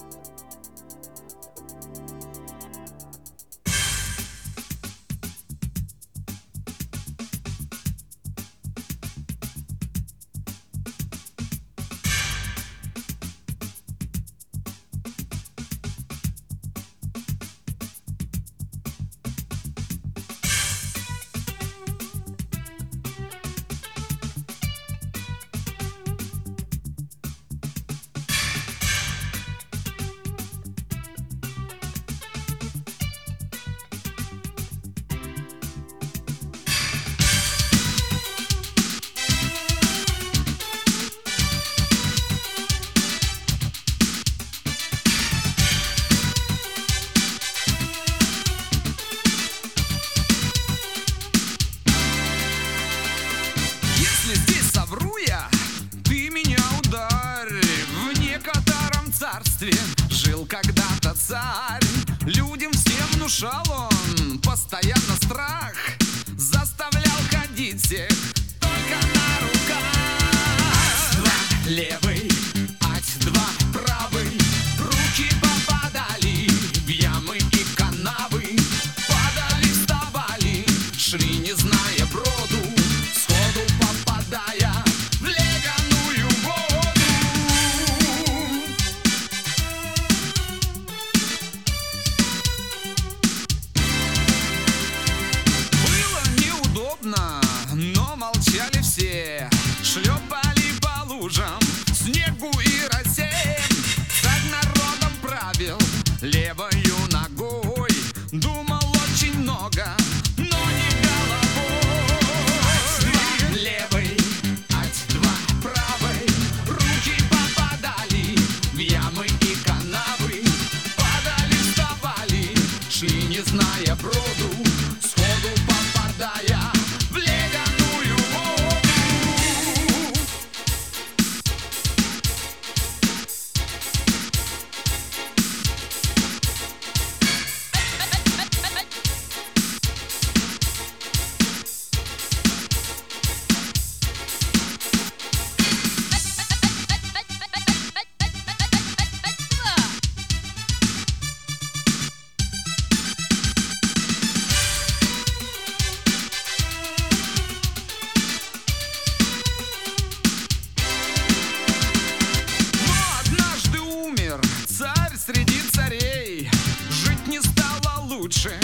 Если здесь совру я, ты меня ударь. В некотором царстве жил когда-то царь. Людям всем внушал он постоянно страх, заставлял ходить всех только на руках. Ать-два левый, ать-два правый, руки попадали в ямы и канавы. Падали, вставали, шли, не зная броду, сходу попадая в ледяную воду. Было неудобно, но молчали все, шлепали по лужам, снегу и росе. Царь народом правил левою ногой, думал очень много, но не головой. Ать-два левой, ать-два правой, руки попадали в ямы и канавы. Падали, вставали, шли, не зная броду, сходу попадая в ледяную воду. Но однажды умер царь среди царей, жить не стало лучше